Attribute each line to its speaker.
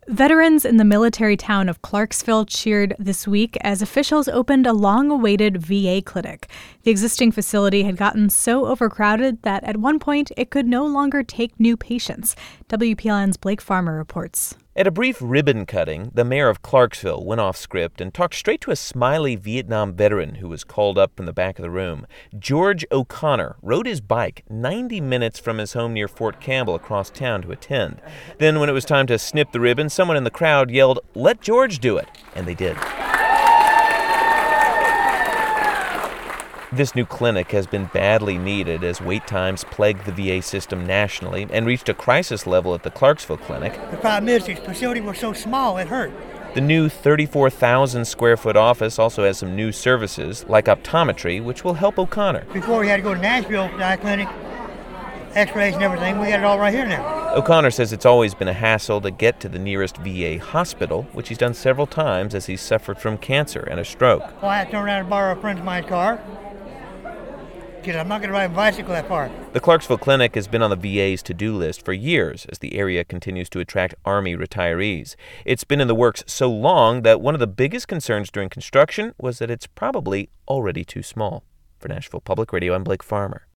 Speaker 1: Veterans in the military town of Clarksville cheered this week as officials opened a long-awaited VA clinic. The existing facility had gotten so overcrowded that at one point it could no longer take new patients. WPLN's Blake Farmer reports.
Speaker 2: At a brief ribbon cutting, the mayor of Clarksville went off script and talked straight to a smiley Vietnam veteran who was called up from the back of the room. George O'Connor rode his bike 90 minutes from his home near Fort Campbell across town to attend. Then when it was time to snip the ribbon, someone in the crowd yelled, "Let George do it," and they did. This new clinic has been badly needed as wait times plague the VA system nationally and reached a crisis level at the Clarksville clinic.
Speaker 3: The problem is the facility was so small it hurt.
Speaker 2: The new 34,000 square foot office also has some new services like optometry, which will help O'Connor.
Speaker 3: Before we had to go to Nashville to the eye clinic, x-rays and everything, we got it all right here now.
Speaker 2: O'Connor says it's always been a hassle to get to the nearest VA hospital, which he's done several times as he's suffered from cancer and a stroke.
Speaker 3: Well, I had to turn around and borrow a friend of mine's car, because I'm not going to ride a bicycle that far.
Speaker 2: The Clarksville Clinic has been on the VA's to-do list for years as the area continues to attract Army retirees. It's been in the works so long that one of the biggest concerns during construction was that it's probably already too small. For Nashville Public Radio, I'm Blake Farmer.